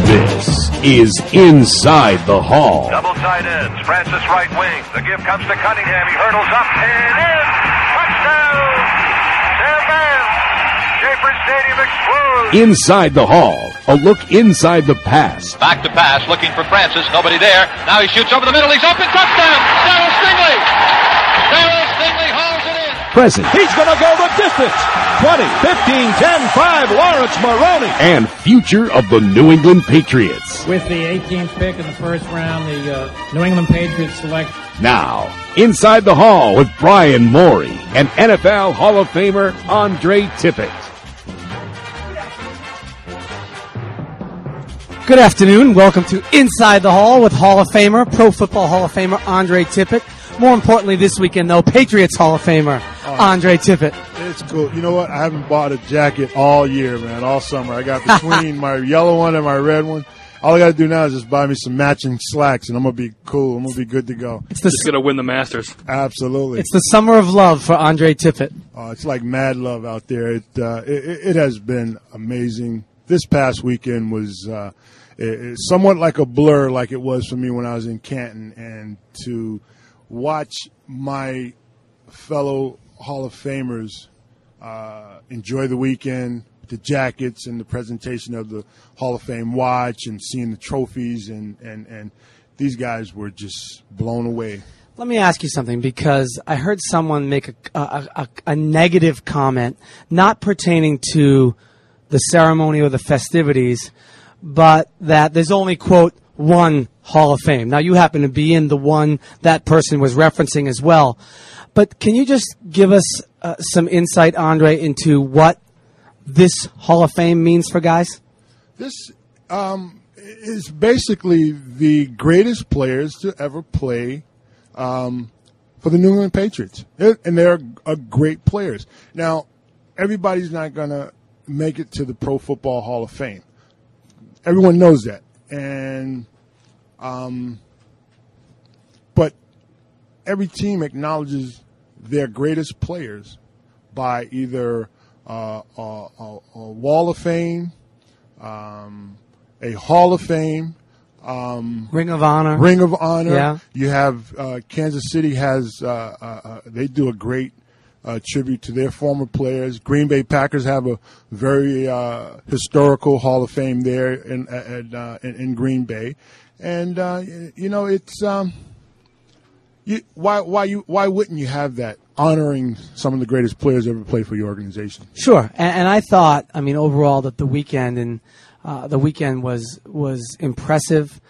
This is Inside the Hall. Double tight ends. Francis right wing. The give comes to Cunningham. He hurdles up and in. Touchdown! Sam Vance. Schaefer Stadium explodes. Inside the Hall. A look inside the past. Back to pass, looking for Francis. Nobody there. Now he shoots over the middle. He's open. Touchdown! Darryl Stingley! Darryl Stingley hauls it in. Present. He's going to go the distance. 20, 15, 10, 5, Lawrence Maroney. And future of the New England Patriots. With the 18th pick in the first round, the New England Patriots select. Now, Inside the Hall with Brian Morey and NFL Hall of Famer Andre Tippett. Good afternoon. Welcome to Inside the Hall with Hall of Famer, Pro Football Hall of Famer Andre Tippett. More importantly this weekend, though, Patriots Hall of Famer Andre Tippett. It's cool. You know what? I haven't bought a jacket all year, man, all summer. I got between my yellow one and my red one. All I got to do now is just buy me some matching slacks, and I'm going to be cool. I'm going to be good to go. It's just going to win the Masters. Absolutely. It's the summer of love for Andre Tippett. It's like mad love out there. It has been amazing. This past weekend was somewhat like a blur, like it was for me when I was in Canton, and to watch my fellow Hall of Famers enjoy the weekend, the jackets and the presentation of the Hall of Fame watch and seeing the trophies, and these guys were just blown away. Let me ask you something, because I heard someone make a negative comment, not pertaining to the ceremony or the festivities, but that there's only, quote, one Hall of Fame. Now, you happen to be in the one that person was referencing as well. But can you just give us some insight, Andre, into what this Hall of Fame means for guys? This is basically the greatest players to ever play for the New England Patriots. And they're great players. Now, everybody's not going to make it to the Pro Football Hall of Fame. Everyone knows that. And but every team acknowledges their greatest players by either a Wall of Fame, a Hall of Fame, Ring of Honor. Ring of Honor. Yeah. You have Kansas City has they do a great tribute to their former players. Green Bay Packers have a very historical Hall of Fame there in Green Bay, and it's why wouldn't you have that, honoring some of the greatest players ever played for your organization? Sure, and I thought, overall that the weekend was impressive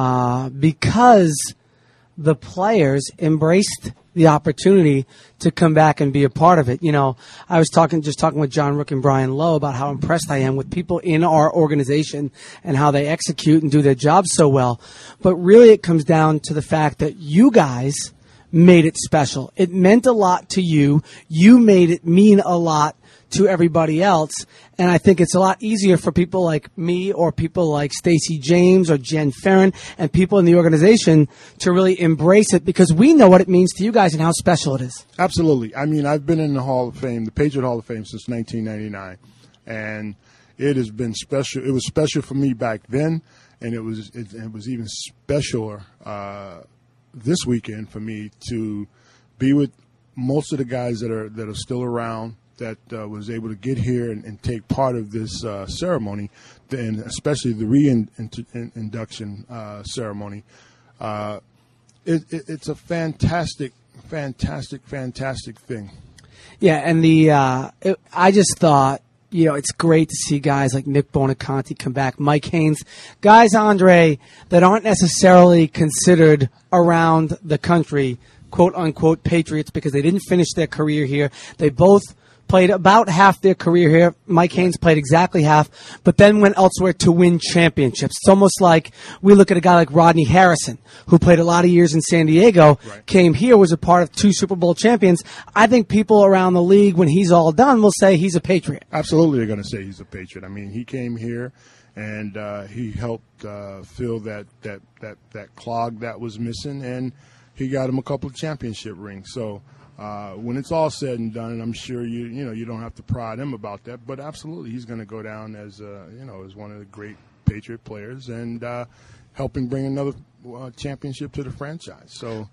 because the players embraced the opportunity to come back and be a part of it. I was talking with John Rook and Brian Lowe about how impressed I am with people in our organization and how they execute and do their jobs so well. But really it comes down to the fact that you guys made it special. It meant a lot to you. You made it mean a lot to everybody else, and I think it's a lot easier for people like me or people like Stacey James or Jen Ferrin and people in the organization to really embrace it, because we know what it means to you guys and how special it is. Absolutely. I've been in the Hall of Fame, the Patriot Hall of Fame, since 1999, and it has been special. It was special for me back then, and it was even specialer this weekend for me to be with most of the guys that are still around, that was able to get here and take part of this ceremony, and especially the reinduction ceremony. It's a fantastic thing. Yeah, and I just thought, it's great to see guys like Nick Bonaconte come back, Mike Haynes, guys, Andre, that aren't necessarily considered around the country, quote-unquote, Patriots, because they didn't finish their career here. They both played about half their career here. Mike Haynes played exactly half, but then went elsewhere to win championships. It's almost like we look at a guy like Rodney Harrison, who played a lot of years in San Diego, came here, was a part of 2 Super Bowl champions. I think people around the league, when he's all done, will say he's a Patriot. Absolutely, they're going to say he's a Patriot. He came here, and he helped fill that clog that was missing, and he got him a couple of championship rings. So when it's all said and done, and I'm sure you don't have to prod him about that, but absolutely he's going to go down as as one of the great Patriot players and helping bring another championship to the franchise. So,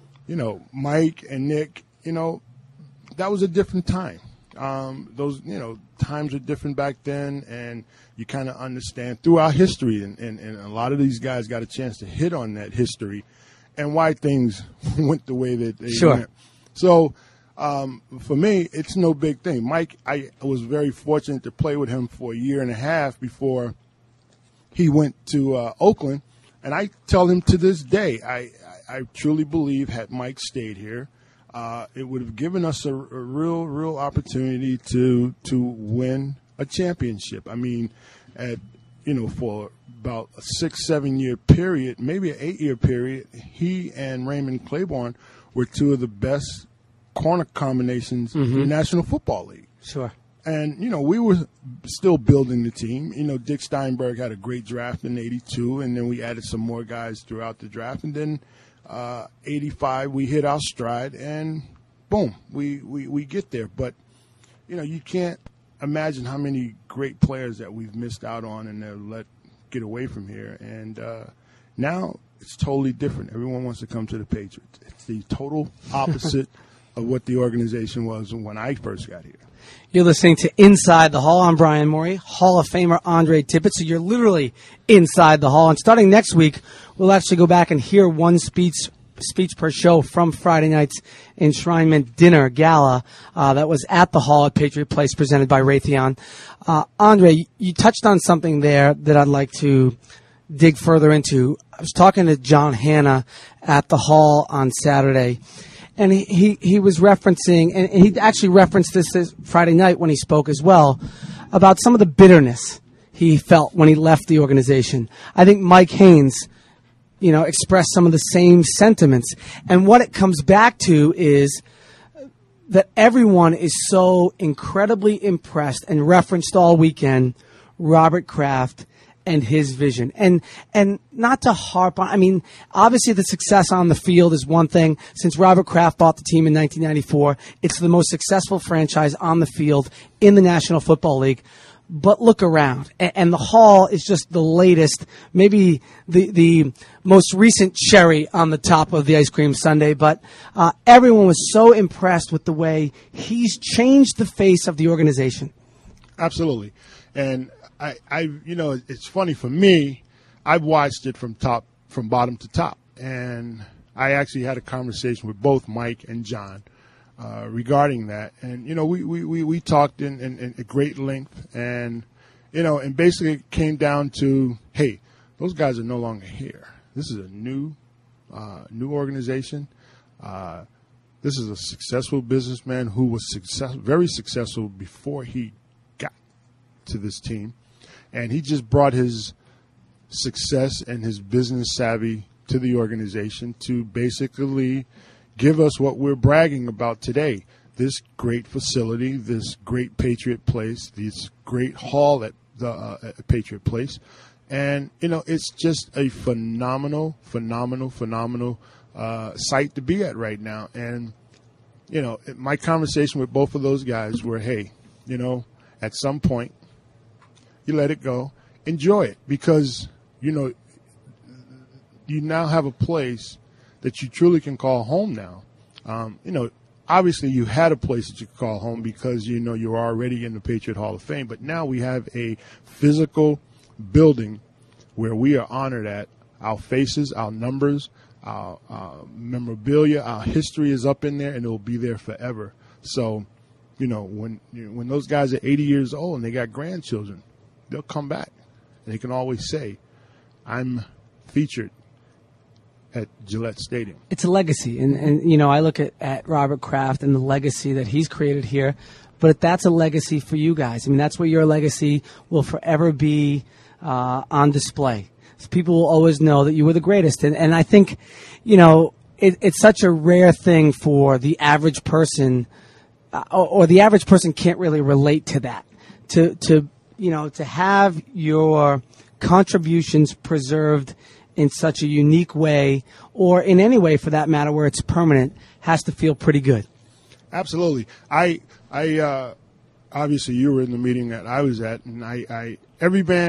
Mike and Nick, that was a different time. Those, times were different back then, and you kind of understand throughout history, and a lot of these guys got a chance to hit on that history and why things went the way that they went. So, for me, it's no big thing. Mike, I was very fortunate to play with him for a year and a half before he went to Oakland, and I tell him to this day, I truly believe had Mike stayed here, it would have given us a real opportunity to win a championship. I mean, for about a 6-7 year period, maybe an 8 year period, he and Raymond Claiborne were two of the best corner combinations in the National Football League. Sure. And, we were still building the team. Dick Steinberg had a great draft in 82, and then we added some more guys throughout the draft. And then 85, we hit our stride, and boom, we get there. But, you can't imagine how many great players that we've missed out on and they're let get away from here. And now it's totally different. Everyone wants to come to the Patriots. It's the total opposite of what the organization was when I first got here. You're listening to Inside the Hall. I'm Brian Morey, Hall of Famer Andre Tippett. So you're literally inside the hall. And starting next week, we'll actually go back and hear one speech per show from Friday night's enshrinement dinner gala that was at the Hall at Patriot Place, presented by Raytheon. Andre, you touched on something there that I'd like to dig further into. I was talking to John Hanna at the Hall on Saturday, and he was referencing, and he actually referenced this Friday night when he spoke as well, about some of the bitterness he felt when he left the organization. I think Mike Haynes, expressed some of the same sentiments. And what it comes back to is that everyone is so incredibly impressed and referenced all weekend Robert Kraft and his vision. And not to harp on, obviously the success on the field is one thing. Since Robert Kraft bought the team in 1994, it's the most successful franchise on the field in the National Football League. But look around, and the Hall is just the latest, maybe the most recent cherry on the top of the ice cream sundae. But everyone was so impressed with the way he's changed the face of the organization. Absolutely. And I it's funny for me. I've watched it from bottom to top, and I actually had a conversation with both Mike and John regarding that. And we talked in great length, and and basically it came down to, hey, those guys are no longer here. This is a new organization. This is a successful businessman who was very successful before he got to this team. And he just brought his success and his business savvy to the organization to basically give us what we're bragging about today. This great facility, this great Patriot Place, this great hall at the Patriot Place. And, it's just a phenomenal site to be at right now. And, my conversation with both of those guys were, hey, at some point, you let it go, enjoy it, because, you now have a place that you truly can call home now. Obviously you had a place that you could call home because, you're already in the Patriot Hall of Fame, but now we have a physical building where we are honored at. Our faces, our numbers, our memorabilia, our history is up in there, and it will be there forever. So, when those guys are 80 years old and they got grandchildren, they'll come back, and they can always say, I'm featured at Gillette Stadium. It's a legacy. And I look at Robert Kraft and the legacy that he's created here, but that's a legacy for you guys. That's where your legacy will forever be on display. So people will always know that you were the greatest. And I think, it's such a rare thing for the average person, or the average person can't really relate to that. To have your contributions preserved in such a unique way, or in any way for that matter where it's permanent, has to feel pretty good. Absolutely. I obviously you were in the meeting that I was at, and every band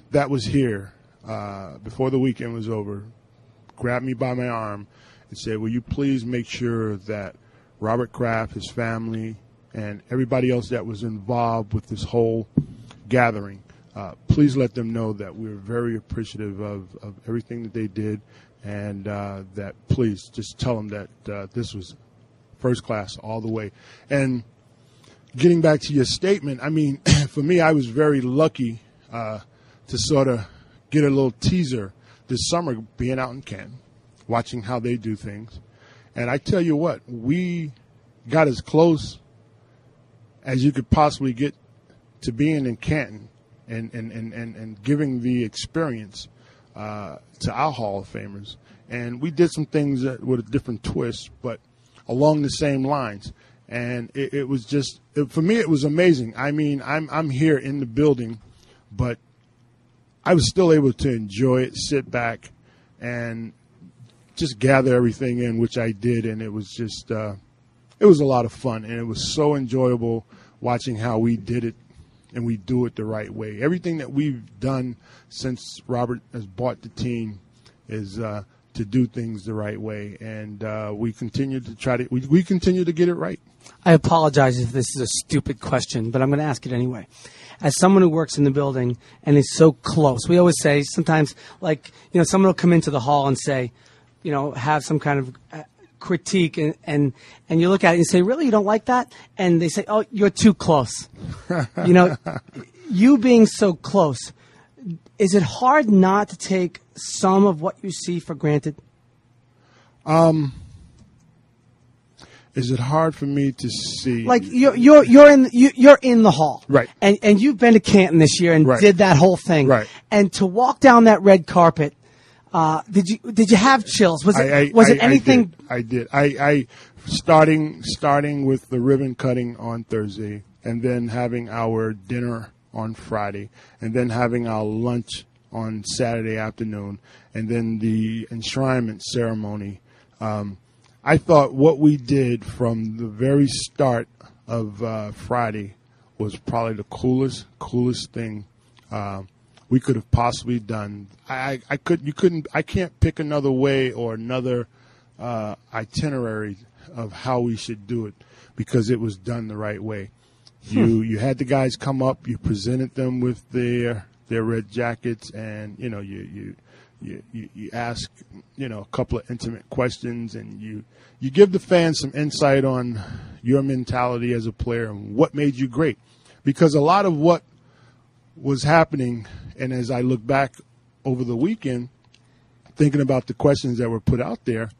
that was here before the weekend was over grabbed me by my arm and said, will you please make sure that Robert Kraft, his family, and everybody else that was involved with this whole gathering, please let them know that we're very appreciative of everything that they did, and that please just tell them that this was first class all the way. And getting back to your statement, I mean, for me, I was very lucky to sort of get a little teaser this summer being out in Canton, watching how they do things. And I tell you what, we got as close as you could possibly get to being in Canton and giving the experience to our Hall of Famers. And we did some things with a different twist, but along the same lines. And it was just, for me, it was amazing. I mean, I'm here in the building, but I was still able to enjoy it, sit back, and just gather everything in, which I did. And it was just, it was a lot of fun. And it was so enjoyable watching how we did it, and we do it the right way. Everything that we've done since Robert has bought the team is to do things the right way, and we continue to try to we continue to get it right. I apologize if this is a stupid question, but I'm going to ask it anyway. As someone who works in the building and is so close, we always say sometimes, like, someone will come into the hall and say, have some kind of critique, and you look at it and say, really, you don't like that? And they say, oh, you're too close. You being so close, is it hard not to take some of what you see for granted? Is it hard for me to see? Like you're in the hall, right? And you've been to Canton this year and right. did that whole thing, right? And to walk down that red carpet, did you have chills? Was it anything? I did. I starting with the ribbon cutting on Thursday, and then having our dinner on Friday, and then having our lunch on Saturday afternoon, and then the enshrinement ceremony. I thought what we did from the very start of Friday was probably the coolest thing we could have possibly done. I can't pick another way or another itinerary of how we should do it, because it was done the right way. You had the guys come up, you presented them with their red jackets, and you ask a couple of intimate questions, and you give the fans some insight on your mentality as a player and what made you great. Because a lot of what was happening, and as I look back over the weekend, thinking about the questions that were put out there,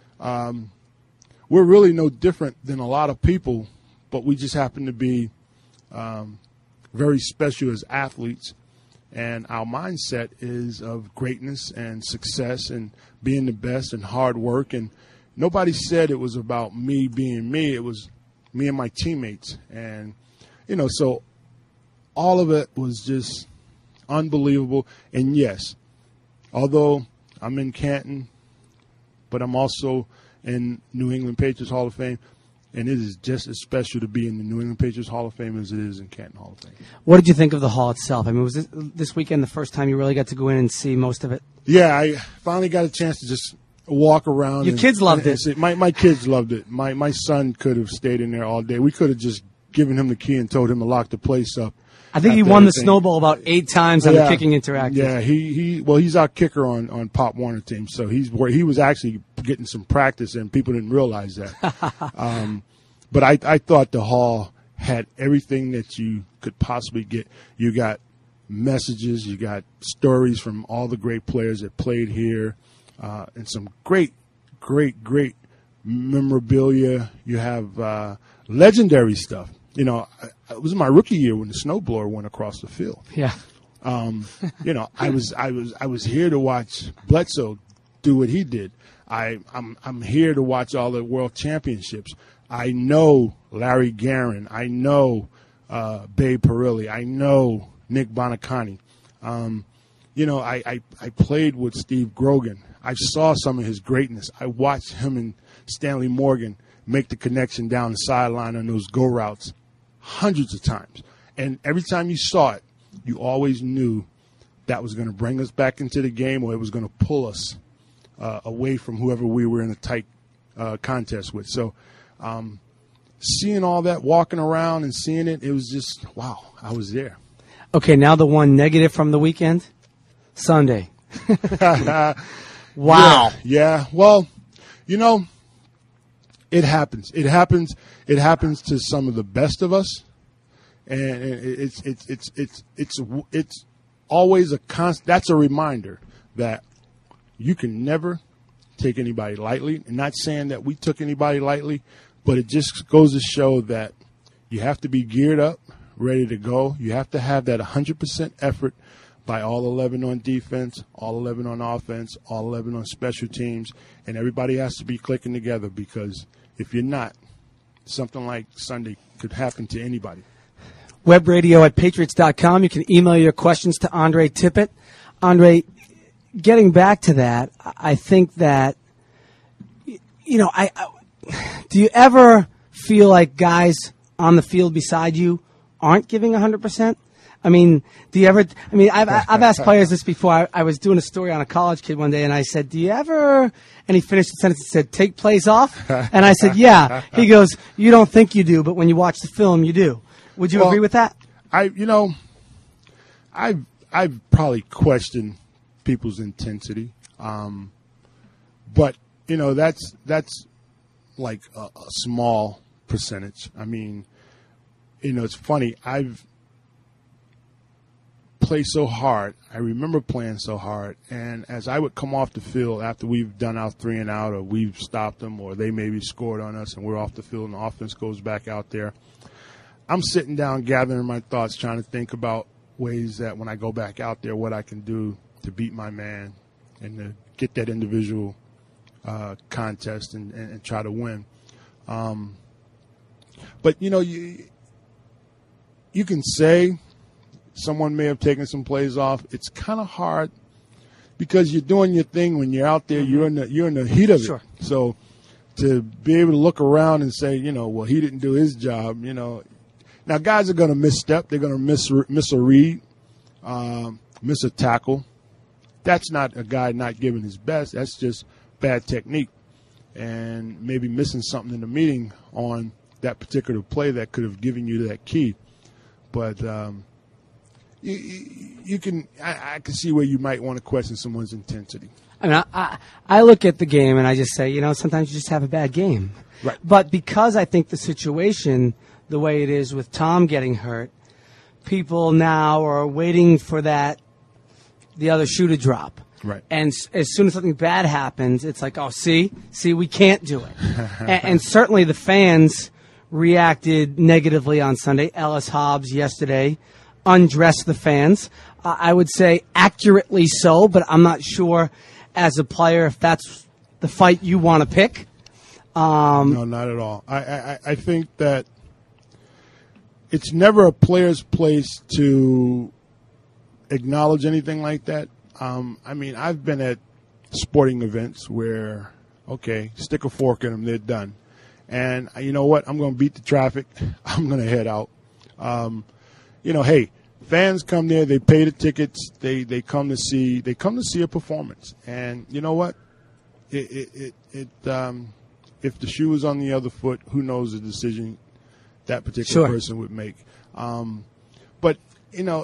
we're really no different than a lot of people, but we just happen to be very special as athletes. And our mindset is of greatness and success and being the best and hard work. And nobody said it was about me being me. It was me and my teammates. And, so all of it was just unbelievable. And, yes, although I'm in Canton, but I'm also in New England Patriots Hall of Fame, and it is just as special to be in the New England Patriots Hall of Fame as it is in Canton Hall of Fame. What did you think of the hall itself? I mean, was this weekend the first time you really got to go in and see most of it? Yeah, I finally got a chance to just walk around. Your kids loved it. My kids loved it. My son could have stayed in there all day. We could have just given him the key and told him to lock the place up. I think he won the snowball about 8 times on the Kicking Interactive. Yeah, he's our kicker on Pop Warner team, so he was actually getting some practice, and people didn't realize that. But I thought the hall had everything that you could possibly get. You got messages, you got stories from all the great players that played here, and some great memorabilia. You have legendary stuff. It was my rookie year when the snowblower went across the field. Yeah. I was here to watch Bledsoe do what he did. I'm here to watch all the world championships. I know Larry Guerin. I know Babe Parilli. I know Nick Bonacani. I played with Steve Grogan. I saw some of his greatness. I watched him and Stanley Morgan make the connection down the sideline on those go routes hundreds of times. And every time you saw it, you always knew that was going to bring us back into the game or it was going to pull us away from whoever we were in a tight contest with. So seeing all that, walking around and seeing it, it was just, wow, I was there. Okay, now the one negative from the weekend, Sunday. Wow. Yeah. Well, you know, it happens. It happens to some of the best of us, and it's always a constant. That's a reminder that you can never take anybody lightly. And not saying that we took anybody lightly, but it just goes to show that you have to be geared up, ready to go. You have to have that 100% effort by all 11 on defense, all 11 on offense, all 11 on special teams, and everybody has to be clicking together, because if you're not, something like Sunday could happen to anybody. Webradio@patriots.com. You can email your questions to Andre Tippett. Andre, getting back to that, I think that, you know, do you ever feel like guys on the field beside you aren't giving 100%? I mean, do you ever? I mean, I've asked players this before. I was doing a story on a college kid one day, and I said, "Do you ever?" And he finished the sentence and said, "Take plays off." And I said, "Yeah." He goes, "You don't think you do, but when you watch the film, you do." Would you agree with that? I've probably questioned people's intensity, but you know, that's like a small percentage. I mean, you know, it's funny. I've play so hard. I remember playing so hard, and as I would come off the field after we've done our 3 and out, or we've stopped them, or they maybe scored on us and we're off the field and the offense goes back out there, I'm sitting down gathering my thoughts, trying to think about ways that when I go back out there, what I can do to beat my man and to get that individual contest and try to win. But you know, you can say someone may have taken some plays off. It's kind of hard because you're doing your thing when you're out there. You're in the heat of it. Sure. So to be able to look around and say, you know, well, he didn't do his job. You know, now guys are going to misstep. They're going to miss a read, miss a tackle. That's not a guy not giving his best. That's just bad technique and maybe missing something in the meeting on that particular play that could have given you that key. But you can. I can see where you might want to question someone's intensity. I mean, I look at the game and I just say, you know, sometimes you just have a bad game. Right. But because I think the situation, the way it is with Tom getting hurt, people now are waiting for the other shoe to drop. Right. And as soon as something bad happens, it's like, oh, see, we can't do it. and certainly the fans reacted negatively on Sunday. Ellis Hobbs yesterday undressed the fans. I would say accurately so, but I'm not sure as a player if that's the fight you want to pick. No, not at all. I think that it's never a player's place to acknowledge anything like that. I mean, I've been at sporting events where, okay, stick a fork in them, they're done. And you know what? I'm going to beat the traffic. I'm going to head out. You know, hey, fans come there. They pay the tickets. They come to see a performance. And you know what? If the shoe was on the other foot, who knows the decision that particular person would make. But you know,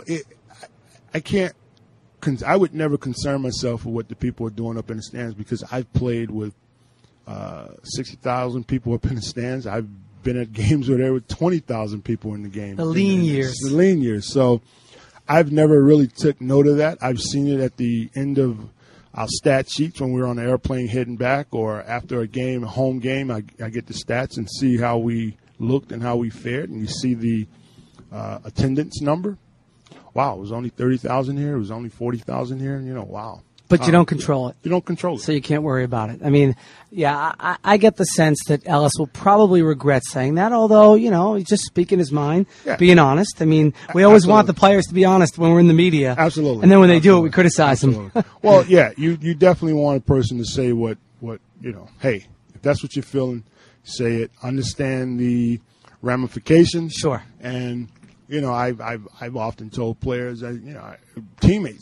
I would never concern myself with what the people are doing up in the stands, because I've played with 60,000 people up in the stands. I've been at games where there were 20,000 people in the game. The lean years. So I've never really took note of that. I've seen it at the end of our stat sheets when we were on the airplane heading back, or after a game, a home game. I get the stats and see how we looked and how we fared, and you see the attendance number. Wow, it was only 30,000 here. It was only 40,000 here. You know, wow. But you don't control it. You don't control it. So you can't worry about it. I mean, yeah, I get the sense that Ellis will probably regret saying that, although, you know, he's just speaking his mind, being honest. I mean, we always want the players to be honest when we're in the media. Absolutely. And then when they do it, we criticize them. Well, yeah, you definitely want a person to say what, you know, hey, if that's what you're feeling, say it. Understand the ramifications. Sure. And, you know, I've often told players, teammates, be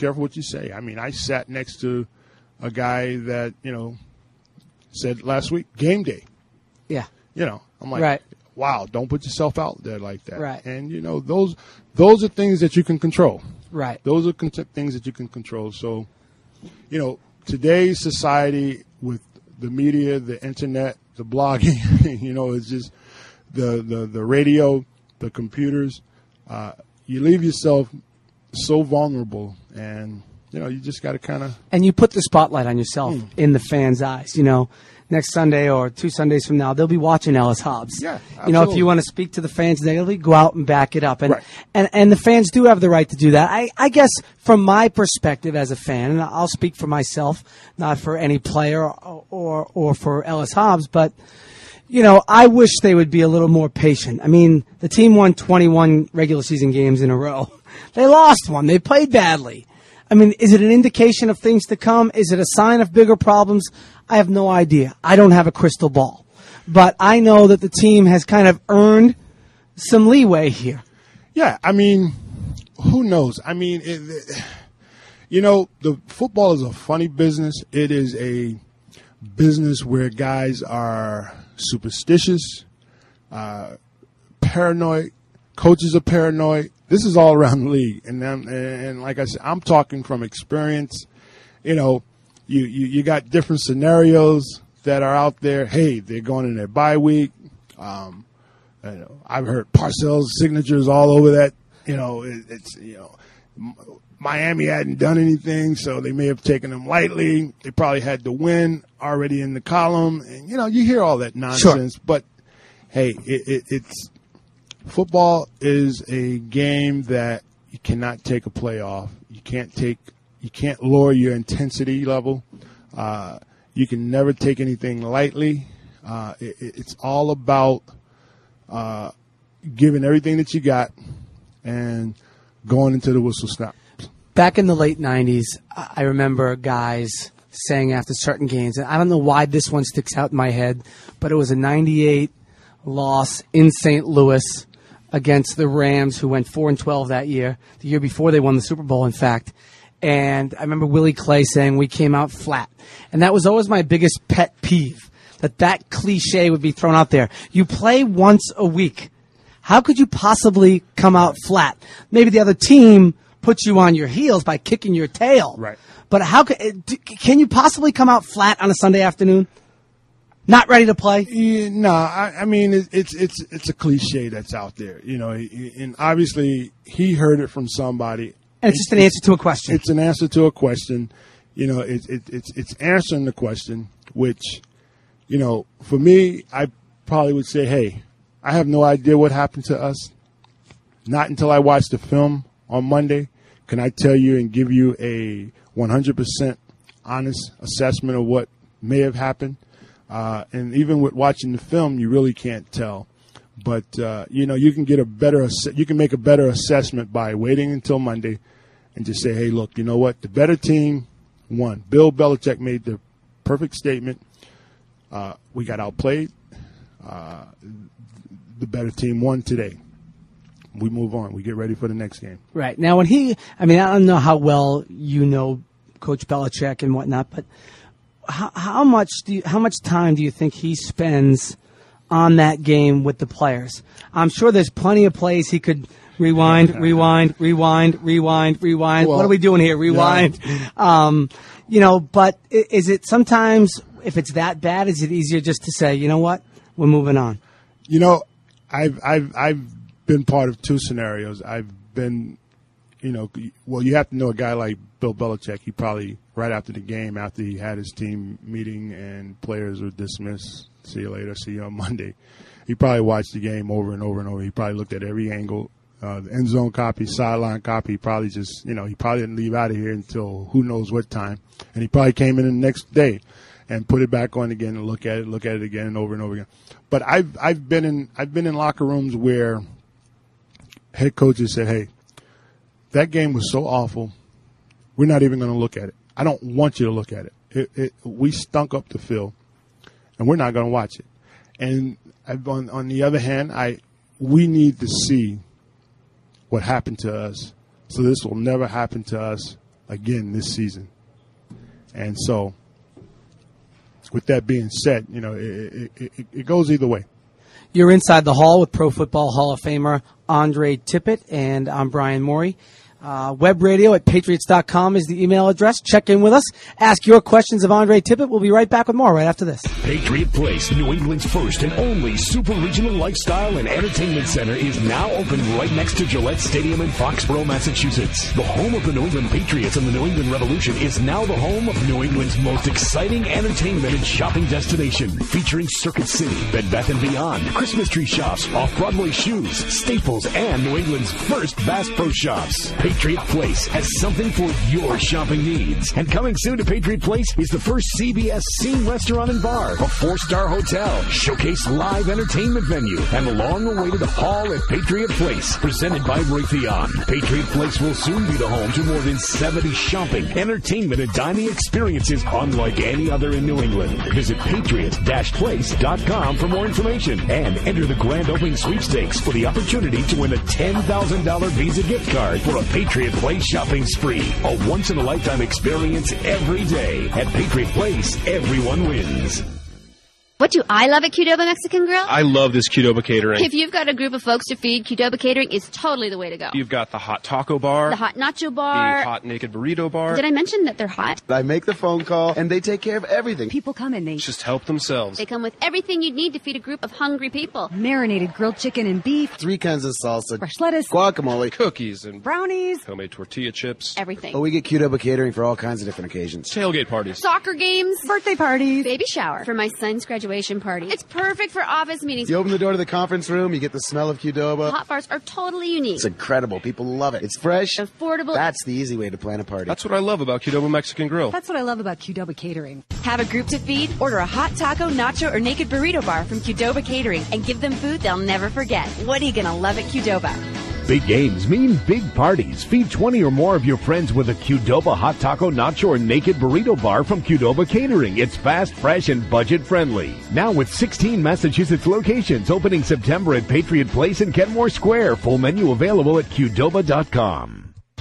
careful what you say. I mean, I sat next to a guy that, said last week, game day. Yeah. I'm like, right. Wow, don't put yourself out there like that. Right. And, those are things that you can control. Right. Those are things that you can control. So, today's society with the media, the internet, the blogging, it's just the radio, the computers, you leave yourself so vulnerable, and you just got to kind of. And you put the spotlight on yourself in the fans' eyes. Next Sunday or 2 Sundays from now, they'll be watching Ellis Hobbs. Yeah, absolutely. If you want to speak to the fans negatively, go out and back it up. And right. and the fans do have the right to do that. I guess from my perspective as a fan, and I'll speak for myself, not for any player or for Ellis Hobbs, but. I wish they would be a little more patient. I mean, the team won 21 regular season games in a row. They lost one. They played badly. I mean, is it an indication of things to come? Is it a sign of bigger problems? I have no idea. I don't have a crystal ball. But I know that the team has kind of earned some leeway here. Yeah, I mean, who knows? I mean, the football is a funny business. It is a business where guys are superstitious, paranoid, coaches are paranoid. This is all around the league, and like I said, I'm talking from experience. You got different scenarios that are out there. Hey, they're going in their bye week. I've heard Parcells signatures all over that. Miami hadn't done anything, so they may have taken them lightly. They probably had the win already in the column, and you hear all that nonsense. Sure. But hey, it's football is a game that you cannot take a play off. You can't lower your intensity level. You can never take anything lightly. It's all about giving everything that you got and going into the whistle stop. Back in the late 90s, I remember guys saying after certain games, and I don't know why this one sticks out in my head, but it was a 98 loss in St. Louis against the Rams, who went 4-12 that year, the year before they won the Super Bowl, in fact. And I remember Willie Clay saying we came out flat. And that was always my biggest pet peeve, that cliche would be thrown out there. You play once a week. How could you possibly come out flat? Maybe the other team puts you on your heels by kicking your tail. Right. But can you possibly come out flat on a Sunday afternoon? Not ready to play? Yeah, no, I mean it's a cliche that's out there, and obviously he heard it from somebody. And it's just an answer to a question. It's an answer to a question. It's answering the question, which, for me, I probably would say, hey, I have no idea what happened to us. Not until I watch the film on Monday can I tell you and give you a 100% honest assessment of what may have happened. And even with watching the film, you really can't tell. But you can get you can make a better assessment by waiting until Monday and just say, hey, look, you know what? The better team won. Bill Belichick made the perfect statement. We got outplayed. The better team won today. We move on. We get ready for the next game. Right. Now, I don't know how well you know Coach Belichick and whatnot, but how much time do you think he spends on that game with the players? I'm sure there's plenty of plays he could rewind. Well, What are we doing here? Rewind. Yeah. But is it sometimes, if it's that bad, is it easier just to say, you know what, we're moving on? I've been part of two scenarios. I've been, you have to know a guy like Bill Belichick. He probably, right after the game, after he had his team meeting and players were dismissed, see you later, see you on Monday, he probably watched the game over and over and over. He probably looked at every angle, the end zone copy, sideline copy. He probably just, he probably didn't leave out of here until who knows what time. And he probably came in the next day and put it back on again and look at it again and over again. But I've been in locker rooms where head coaches said, hey, that game was so awful, we're not even going to look at it. I don't want you to look at it. We stunk up the field, and we're not going to watch it. And on the other hand, we need to see what happened to us, so this will never happen to us again this season. And so, with that being said, it goes either way. You're Inside the Hall with Pro Football Hall of Famer Andre Tippett, and I'm Brian Morey. Web radio at Patriots.com is the email address. Check in with us. Ask your questions of Andre Tippett. We'll be right back with more right after this. Patriot Place, New England's first and only super regional lifestyle and entertainment center, is now open right next to Gillette Stadium in Foxborough, Massachusetts. The home of the New England Patriots and the New England Revolution is now the home of New England's most exciting entertainment and shopping destination, featuring Circuit City, Bed Bath & Beyond, Christmas tree shops, off-Broadway shoes, Staples, and New England's first Bass Pro Shops. Patriot Place has something for your shopping needs. And coming soon to Patriot Place is the first CBS Scene Restaurant and Bar, a 4-star hotel, showcase live entertainment venue, and the long-awaited Hall at Patriot Place, presented by Raytheon. Patriot Place will soon be the home to more than 70 shopping, entertainment, and dining experiences unlike any other in New England. Visit patriot-place.com for more information and enter the grand opening sweepstakes for the opportunity to win a $10,000 Visa gift card for a Patriot Place shopping spree. A once-in-a-lifetime experience every day. At Patriot Place, everyone wins. What do I love at Qdoba Mexican Grill? I love this Qdoba catering. If you've got a group of folks to feed, Qdoba Catering is totally the way to go. You've got the hot taco bar, the hot nacho bar, the hot naked burrito bar. Did I mention that they're hot? I make the phone call, and they take care of everything. People come and they just help themselves. They come with everything you need to feed a group of hungry people. Marinated grilled chicken and beef, 3 kinds of salsa, fresh lettuce, guacamole, cookies, and brownies, homemade tortilla chips. Everything. But we get Qdoba Catering for all kinds of different occasions. Tailgate parties, soccer games, birthday parties, baby shower, for my son's graduation party. It's perfect for office meetings. You open the door to the conference room, you get the smell of Qdoba. Hot bars are totally unique. It's incredible. People love it. It's fresh, affordable. That's the easy way to plan a party. That's what I love about Qdoba Mexican Grill. That's what I love about Qdoba Catering. Have a group to feed? Order a hot taco, nacho, or naked burrito bar from Qdoba Catering and give them food they'll never forget. What are you going to love at Qdoba? Big games mean big parties. Feed 20 or more of your friends with a Qdoba hot taco, nacho, or naked burrito bar from Qdoba Catering. It's fast, fresh, and budget-friendly. Now with 16 Massachusetts locations opening September at Patriot Place in Kenmore Square. Full menu available at Qdoba.com.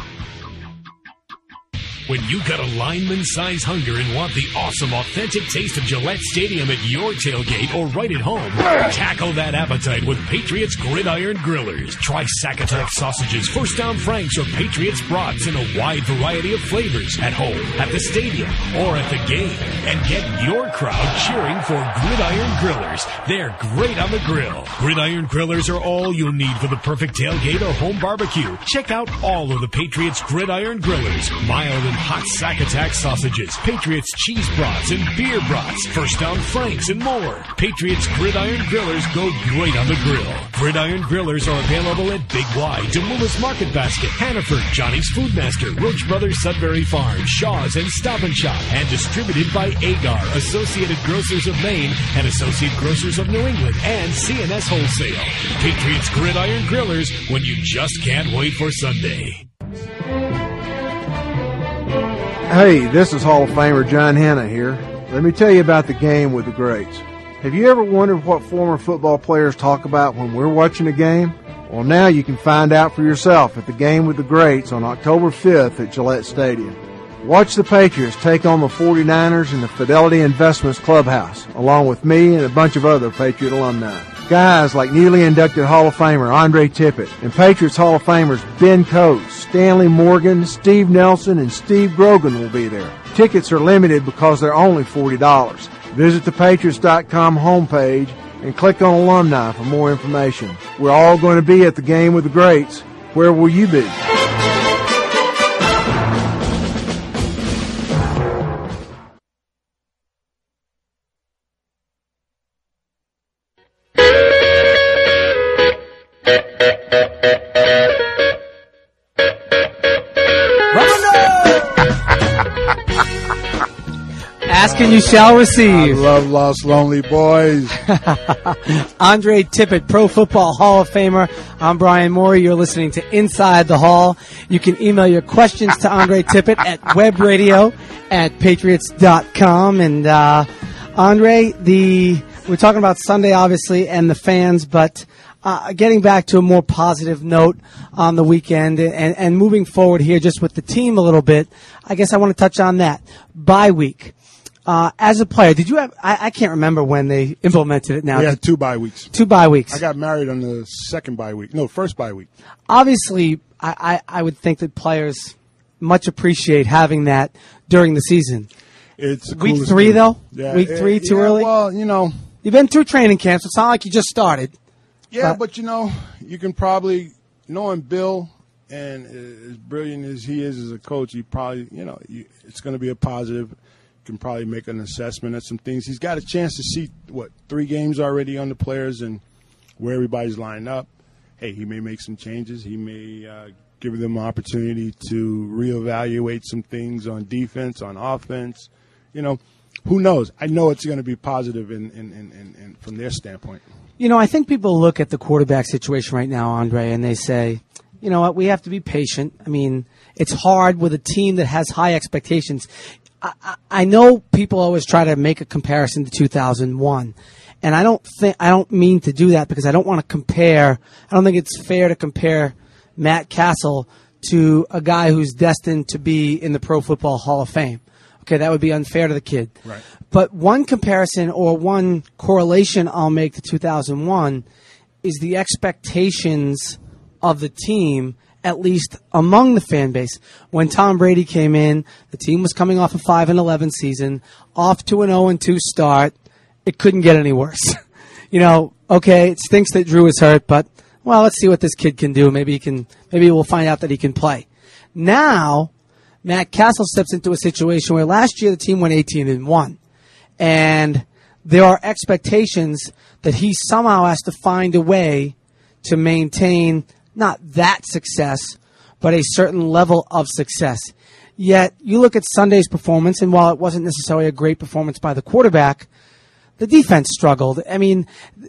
When you've got a lineman-size hunger and want the awesome, authentic taste of Gillette Stadium at your tailgate or right at home, tackle that appetite with Patriots Gridiron Grillers. Try Sack-Attack sausages, First Down Franks, or Patriots brats in a wide variety of flavors at home, at the stadium, or at the game. And get your crowd cheering for Gridiron Grillers. They're great on the grill. Gridiron Grillers are all you'll need for the perfect tailgate or home barbecue. Check out all of the Patriots Gridiron Grillers. Mild and hot Sack-Attack sausages, Patriots cheese brats and beer brats, First Down Franks, and more. Patriots Gridiron Grillers go great on the grill. Gridiron Grillers are available at Big Y, Demoulas Market Basket, Hannaford, Johnny's Foodmaster, Roach Brothers Sudbury Farm, Shaw's, and Stop and Shop, and distributed by Agar, Associated Grocers of Maine, and Associate Grocers of New England, and CNS Wholesale. Patriots Gridiron Grillers, when you just can't wait for Sunday. Hey, this is Hall of Famer John Hanna here. Let me tell you about the Game with the Greats. Have you ever wondered what former football players talk about when we're watching a game? Well, now you can find out for yourself at the Game with the Greats on October 5th at Gillette Stadium. Watch the Patriots take on the 49ers in the Fidelity Investments Clubhouse, along with me and a bunch of other Patriot alumni. Guys like newly inducted Hall of Famer Andre Tippett and Patriots Hall of Famers Ben Coates, Stanley Morgan, Steve Nelson, and Steve Grogan will be there. Tickets are limited because they're only $40. Visit the Patriots.com homepage and click on Alumni for more information. We're all going to be at the Game with the Greats. Where will you be? Ask and you shall receive. I love Lost Lonely Boys. Andre Tippett, Pro Football Hall of Famer. I'm Brian Morey. You're listening to Inside the Hall. You can email your questions to Andre Tippett at webradio@patriots.com. And Andre, we're talking about Sunday, obviously, and the fans, but getting back to a more positive note on the weekend and moving forward here just with the team a little bit, I guess I want to touch on that. Bye week. As a player, did you have, I can't remember when they implemented it now. We had 2 bye weeks. 2 bye weeks. I got married on the second bye week. No, first bye week. Obviously, I would think that players much appreciate having that during the season. It's week 3, though? Yeah, week 3 too early? Well, you know. You've been through training camp, so it's not like you just started. Yeah, but you know, you can probably, knowing Bill and as brilliant as he is as a coach, you probably, you know, it's going to be a positive. You can probably make an assessment of some things. He's got a chance to see, 3 games already on the players and where everybody's lined up. Hey, he may make some changes. He may give them an opportunity to reevaluate some things on defense, on offense. You know, who knows? I know it's going to be positive in from their standpoint. You know, I think people look at the quarterback situation right now, Andre, and they say, you know what, we have to be patient. I mean, it's hard with a team that has high expectations. I know people always try to make a comparison to 2001, and I don't mean to do that because I don't want to compare. I don't think it's fair to compare Matt Castle to a guy who's destined to be in the Pro Football Hall of Fame. Okay, that would be unfair to the kid. Right. But one comparison or one correlation I'll make to 2001 is the expectations of the team, at least among the fan base. When Tom Brady came in, the team was coming off a 5-11 season, off to an 0-2 start. It couldn't get any worse. You know, okay, it stinks that Drew is hurt, but well, let's see what this kid can do. Maybe we'll find out that he can play. Now, Matt Castle steps into a situation where last year the team went 18-1. And there are expectations that he somehow has to find a way to maintain not that success, but a certain level of success. Yet, you look at Sunday's performance, and while it wasn't necessarily a great performance by the quarterback, the defense struggled. I mean,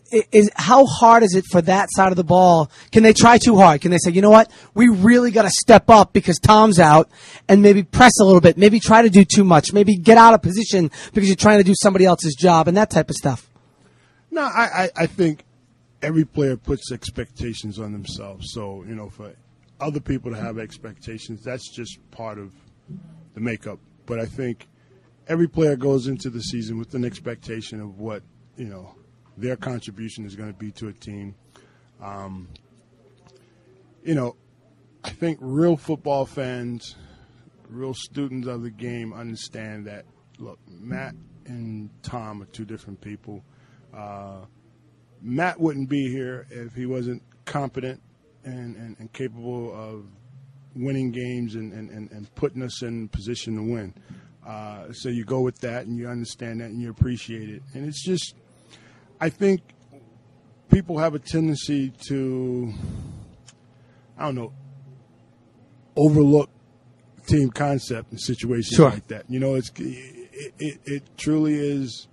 how hard is it for that side of the ball? Can they try too hard? Can they say, you know what, we really got to step up because Tom's out and maybe press a little bit, maybe try to do too much, maybe get out of position because you're trying to do somebody else's job and that type of stuff? No, I think every player puts expectations on themselves. So, you know, for other people to have expectations, that's just part of the makeup. But I think every player goes into the season with an expectation of what, you know, their contribution is going to be to a team. You know, I think real football fans, real students of the game understand that, look, Matt and Tom are 2 different people. Matt wouldn't be here if he wasn't competent and capable of winning games and putting us in position to win. So you go with that and you understand that and you appreciate it. And it's just, I think people have a tendency to, I don't know, overlook team concept in situations like that. You know, it truly is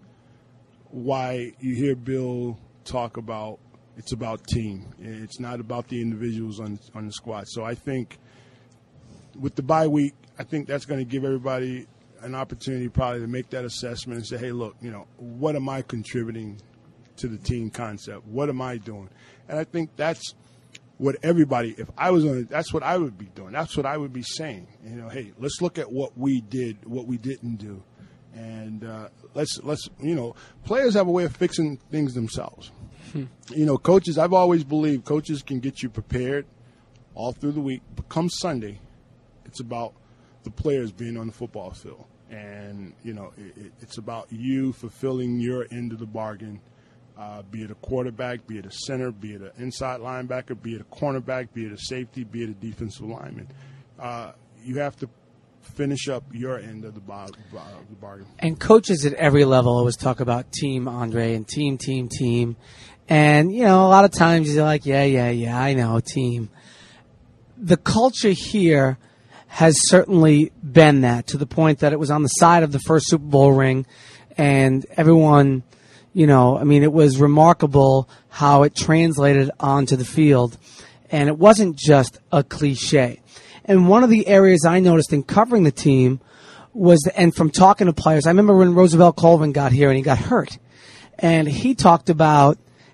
why you hear Bill talk about it's about team. It's not about the individuals on the squad. So I think with the bye week, I think that's going to give everybody an opportunity probably to make that assessment and say, hey, look, you know, what am I contributing to the team concept? What am I doing? And I think that's what everybody, if I was on it, that's what I would be doing. That's what I would be saying. You know, hey, let's look at what we did, what we didn't do. And let's you know, players have a way of fixing things themselves. You know, coaches, I've always believed coaches can get you prepared all through the week. But come Sunday, it's about the players being on the football field. And, you know, it's about you fulfilling your end of the bargain, be it a quarterback, be it a center, be it an inside linebacker, be it a cornerback, be it a safety, be it a defensive lineman. You have to finish up your end of the bargain. And coaches at every level always talk about team, Andre, and team. And, you know, a lot of times you're like, yeah, I know, team. The culture here has certainly been that, to the point that it was on the side of the first Super Bowl ring, and everyone, you know, I mean, it was remarkable how it translated onto the field, and it wasn't just a cliche. And one of the areas I noticed in covering the team was, and from talking to players, I remember when Roosevelt Colvin got here and he got hurt, and he talked about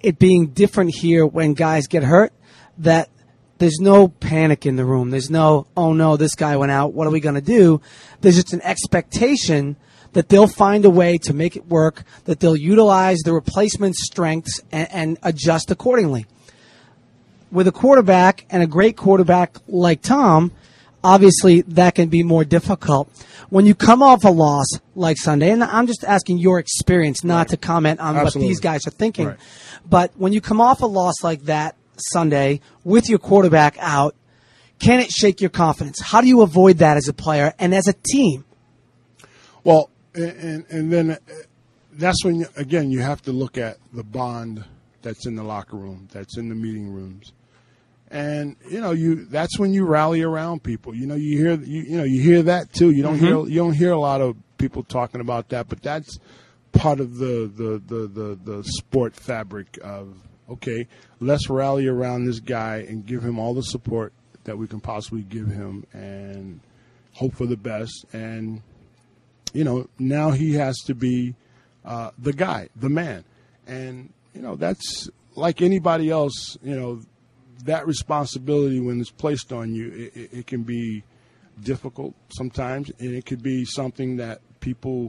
it being different here when guys get hurt, that there's no panic in the room. There's no, oh no, this guy went out. What are we going to do? There's just an expectation that they'll find a way to make it work, that they'll utilize the replacement strengths and adjust accordingly. With a quarterback and a great quarterback like Tom, obviously that can be more difficult. When you come off a loss like Sunday, and I'm just asking your experience, not to comment on what these guys are thinking, but when you come off a loss like that Sunday with your quarterback out, can it shake your confidence? How do you avoid that as a player and as a team? Well, and then that's when, again, you have to look at the bond that's in the locker room, that's in the meeting rooms. And that's when you rally around people. You hear that too. You don't hear a lot of people talking about that, but that's part of the sport fabric of, okay, let's rally around this guy and give him all the support that we can possibly give him and hope for the best. And now he has to be the guy, the man. And that's like anybody else, that responsibility, when it's placed on you, it can be difficult sometimes, and it could be something that people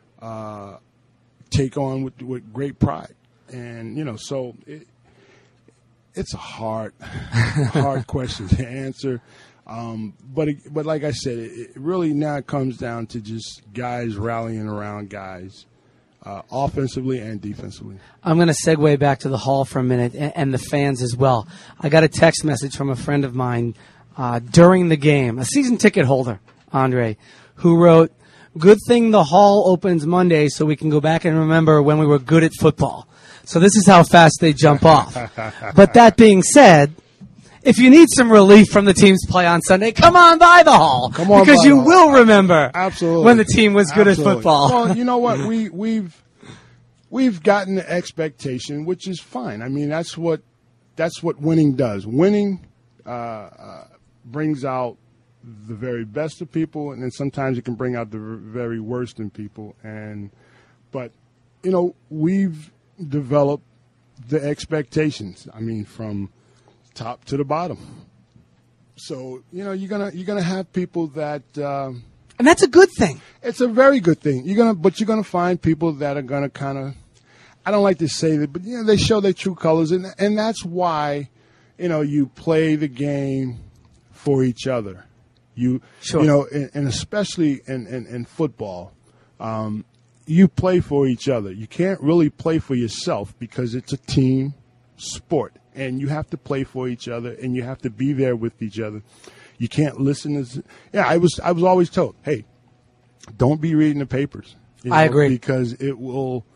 take on with great pride. And, so it's a hard question to answer. But like I said, it really now comes down to just guys rallying around guys. Offensively and defensively. I'm going to segue back to the Hall for a minute and the fans as well. I got a text message from a friend of mine during the game, a season ticket holder, Andre, who wrote, "Good thing the Hall opens Monday so we can go back and remember when we were good at football." So this is how fast they jump off. But that being said, if you need some relief from the team's play on Sunday, come on by the Hall. Because you will remember when the team was good at football. Well, you know what? We've gotten the expectation, which is fine. I mean, that's what winning does. Winning brings out the very best of people, and then sometimes it can bring out the very worst in people. But we've developed the expectations. I mean, from top to the bottom. So, you're gonna have people that and that's a good thing. It's a very good thing. You're gonna find people that are gonna kind of, I don't like to say that, but they show their true colors, and that's why you play the game for each other. And especially in football, you play for each other. You can't really play for yourself because it's a team sport. And you have to play for each other, and you have to be there with each other. You can't listen to. I was always told, hey, don't be reading the papers. I agree, because it will,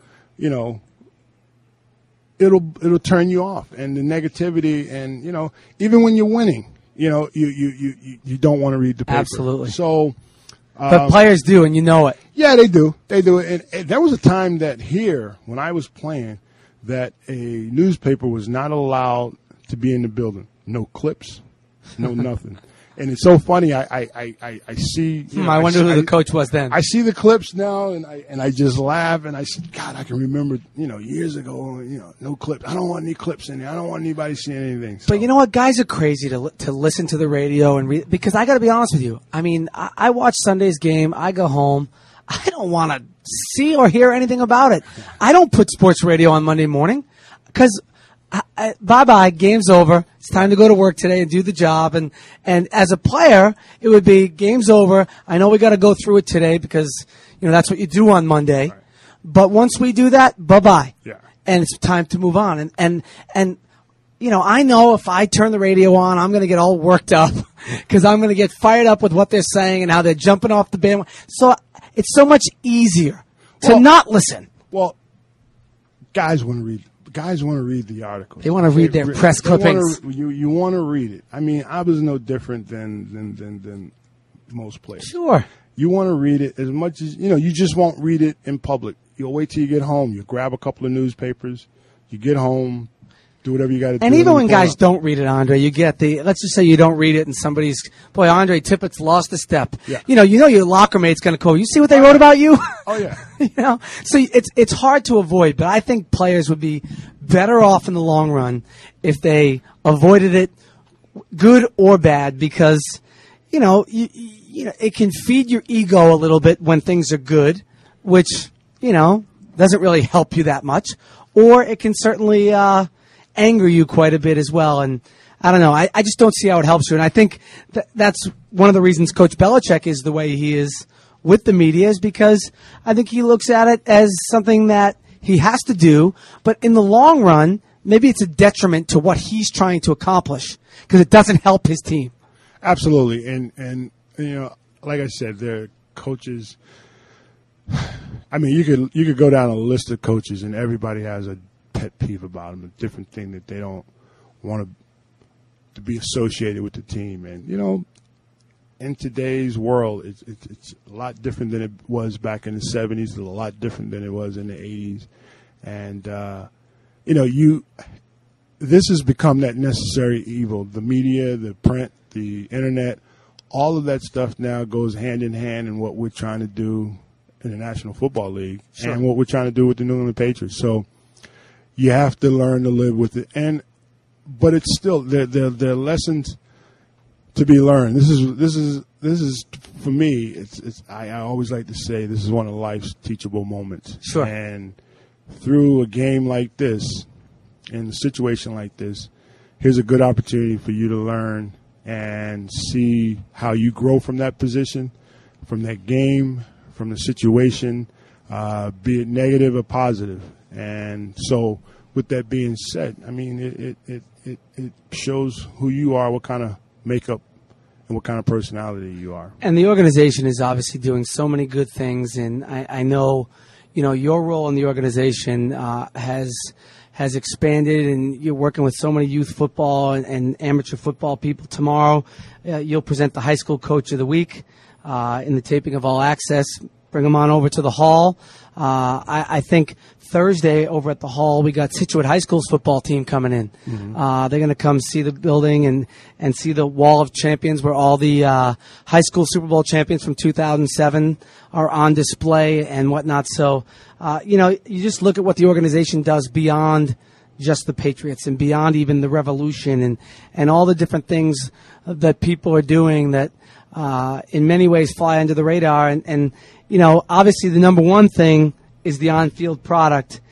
it'll turn you off, and the negativity, and even when you're winning, you don't want to read the paper. Absolutely. So, but players do, and you know it. Yeah, they do. They do. And there was a time that here, when I was playing, that a newspaper was not allowed to be in the building. No clips, no nothing. And it's so funny. I see. I wonder who the coach was then. I see the clips now, and I just laugh, and I said, God, I can remember, years ago, no clips. I don't want any clips in there. I don't want anybody seeing anything. So. But you know what? Guys are crazy to listen to the radio and read, because I got to be honest with you. I mean, I watch Sunday's game. I go home. I don't want to see or hear anything about it. I don't put sports radio on Monday morning because bye-bye, game's over. It's time to go to work today and do the job. And as a player, it would be game's over. I know we got to go through it today because, that's what you do on Monday. Right. But once we do that, bye-bye. Yeah. And it's time to move on. And I know if I turn the radio on, I'm going to get all worked up because I'm going to get fired up with what they're saying and how they're jumping off the bandwagon. So it's so much easier to not listen. Well, guys want to read. Guys want to read the articles. They want to read their press clippings. You want to read it. I mean, I was no different than most players. Sure. You want to read it as much as you just won't read it in public. You'll wait till you get home. You grab a couple of newspapers. You get home. do whatever you got to do. And even when guys don't read it, Andre, you get let's just say you don't read it and somebody's, boy, Andre Tippett's lost a step. Yeah. You know your locker mate's going to call, you see what they wrote about you? Oh, yeah. So it's hard to avoid, but I think players would be better off in the long run if they avoided it, good or bad, because, it can feed your ego a little bit when things are good, which, doesn't really help you that much, or it can certainly, anger you quite a bit as well. And I don't know. I just don't see how it helps you. And I think that's one of the reasons Coach Belichick is the way he is with the media, is because I think he looks at it as something that he has to do. But in the long run, maybe it's a detriment to what he's trying to accomplish because it doesn't help his team. Absolutely. And like I said, there are coaches. I mean, you could go down a list of coaches and everybody has a pet peeve about them, a different thing that they don't want to be associated with the team. And, in today's world, it's a lot different than it was back in the 70s. It's a lot different than it was in the 80s. And, this has become that necessary evil. The media, the print, the internet, all of that stuff now goes hand in hand in what we're trying to do in the National Football League and what we're trying to do with the New England Patriots. So you have to learn to live with it. But it's still, there are lessons to be learned. This is for me, I always like to say this is one of life's teachable moments. Sure. And through a game like this, in a situation like this, here's a good opportunity for you to learn and see how you grow from that position, from that game, from the situation, be it negative or positive. And so with that being said, I mean, it shows who you are, what kind of makeup and what kind of personality you are. And the organization is obviously doing so many good things. And I know, your role in the organization has expanded, and you're working with so many youth football and amateur football people. Tomorrow, you'll present the High School Coach of the Week in the taping of All Access. Bring them on over to the Hall. I think Thursday over at the Hall, we got Scituate High School's football team coming in. Mm-hmm. They're going to come see the building and see the Wall of Champions where all the high school Super Bowl champions from 2007 are on display and whatnot. So, you just look at what the organization does beyond just the Patriots and beyond even the Revolution and all the different things that people are doing that in many ways fly under the radar. And obviously the number one thing is the on-field product,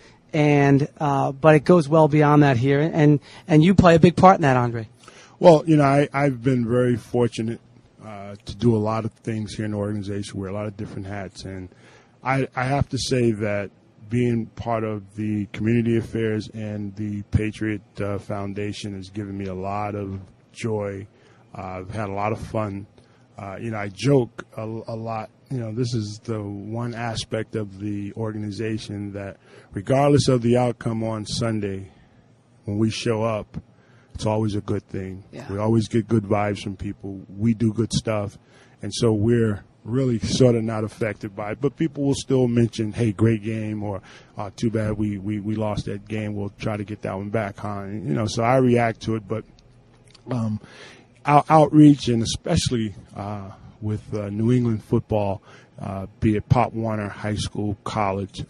but it goes well beyond that here. And you play a big part in that, Andre. Well, I've been very fortunate to do a lot of things here in the organization, wear a lot of different hats. And I have to say that being part of the community affairs and the Patriot Foundation has given me a lot of joy. I've had a lot of fun. I joke a lot. This is the one aspect of the organization that regardless of the outcome on Sunday, when we show up, it's always a good thing. Yeah. We always get good vibes from people. We do good stuff. And so we're really sort of not affected by it. But people will still mention, hey, great game, or too bad we lost that game. We'll try to get that one back, huh? And, so I react to it. But our outreach, and especially with New England football, be it Pop Warner, high school, college,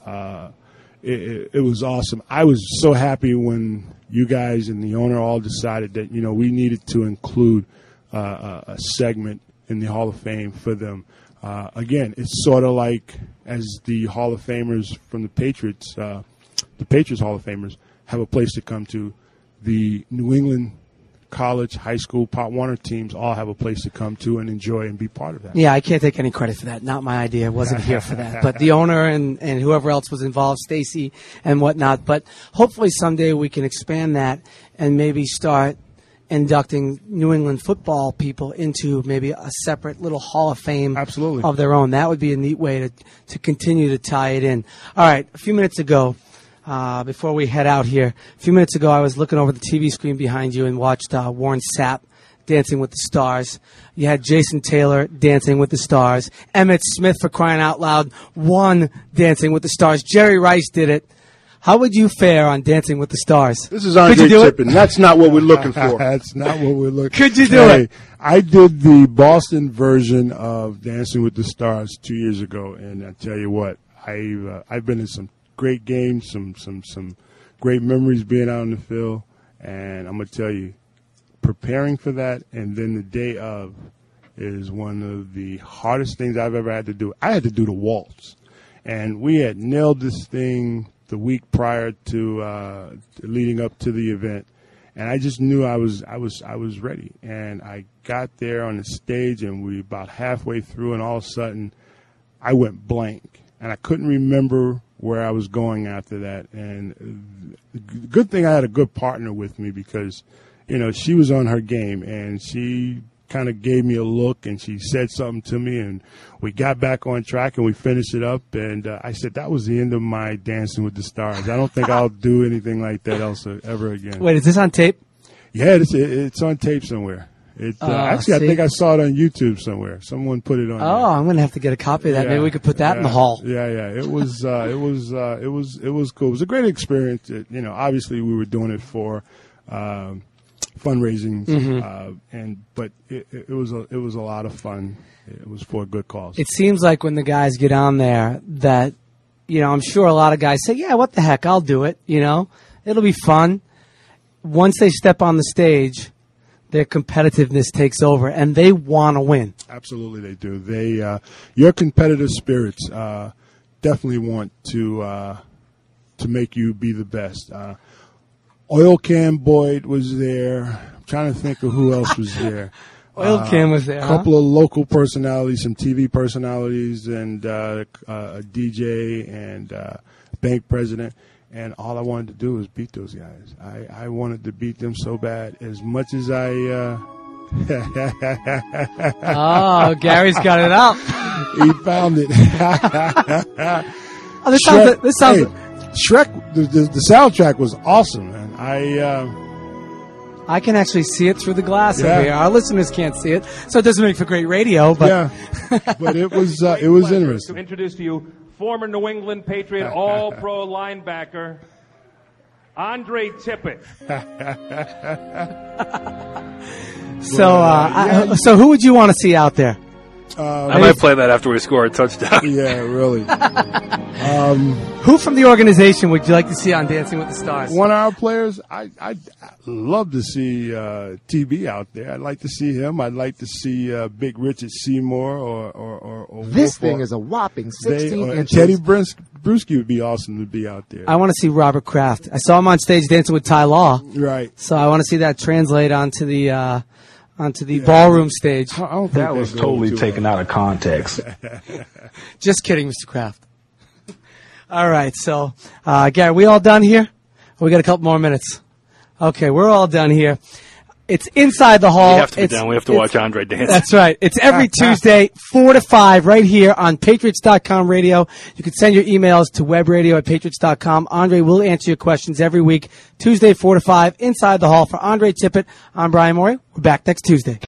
it was awesome. I was so happy when you guys and the owner all decided that, we needed to include a segment in the Hall of Fame for them. Again, it's sort of like as the Hall of Famers from the Patriots Hall of Famers have a place to come to, the New England college, high school, Pop Warner teams all have a place to come to and enjoy and be part of that. Yeah, I can't take any credit for that. Not my idea. Wasn't here for that. But the owner and whoever else was involved, Stacy and whatnot. But hopefully someday we can expand that and maybe start inducting New England football people into maybe a separate little Hall of Fame Absolutely. Of their own. That would be a neat way to continue to tie it in. All right, a few minutes ago, before we head out here, a few minutes ago I was looking over the TV screen behind you and watched Warren Sapp, Dancing with the Stars. You had Jason Taylor, Dancing with the Stars. Emmitt Smith, for crying out loud, won Dancing with the Stars. Jerry Rice did it. How would you fare on Dancing with the Stars? This is Andre Tippin. That's not what we're looking for. That's not what we're looking for. Could you do it? I did the Boston version of Dancing with the Stars 2 years ago, and I tell you what, I've been in some great games, some great memories being out on the field, and I'm going to tell you, preparing for that and then the day of is one of the hardest things I've ever had to do. I had to do the waltz, and we had nailed this thing the week prior to leading up to the event, and I just knew I was ready. And I got there on the stage, and we about halfway through, and all of a sudden, I went blank, and I couldn't remember where I was going after that. And the good thing I had a good partner with me because, she was on her game, and she kind of gave me a look, and she said something to me, and we got back on track, and we finished it up. And I said, that was the end of my Dancing with the Stars. I don't think I'll do anything like that ever again. Wait, is this on tape? Yeah, it's on tape somewhere. Actually, I think I saw it on YouTube somewhere. Someone put it on. Oh, I'm going to have to get a copy of that. Maybe we could put that in the hall. Yeah. It was cool. It was a great experience. Obviously we were doing it for fundraising, but it was a lot of fun. It was for a good cause. It seems like when the guys get on there that, I'm sure a lot of guys say, yeah, what the heck, I'll do it. It'll be fun. Once they step on the stage, their competitiveness takes over, and they want to win. Absolutely, they do. Your competitive spirits definitely want to make you be the best. Oil Can Boyd was there. I'm trying to think of who else was there. Oil Can was there. A couple of local personalities, some TV personalities, and a DJ and bank president. And all I wanted to do was beat those guys. I wanted to beat them so bad. As much as I... Oh, Gary's got it up. He found it. This sounds... Shrek, the soundtrack was awesome, man. I can actually see it through the glass over here. Our listeners can't see it, so it doesn't make for great radio. But yeah, but it was interesting. To introduce to you former New England Patriot All-Pro linebacker Andre Tippett. So who would you want to see out there? I might play that after we score a touchdown. Yeah, really. Who from the organization would you like to see on Dancing with the Stars? One of our players, I'd love to see TB out there. I'd like to see him. I'd like to see Big Richard Seymour or this thing is a whopping 16 inches. Teddy Bruschi would be awesome to be out there. I want to see Robert Kraft. I saw him on stage dancing with Ty Law. Right. So I want to see that translate onto the ballroom stage. That was totally taken out of context. Just kidding, Mr. Kraft. All right, so, Gary, we all done here? We got a couple more minutes. Okay, we're all done here. It's Inside the Hall. We have to be done. We have to watch Andre dance. That's right. It's every Tuesday, 4 to 5, right here on Patriots.com radio. You can send your emails to webradio@patriots.com. Andre will answer your questions every week, Tuesday, 4 to 5, Inside the Hall. For Andre Tippett, I'm Brian Morey. We're back next Tuesday.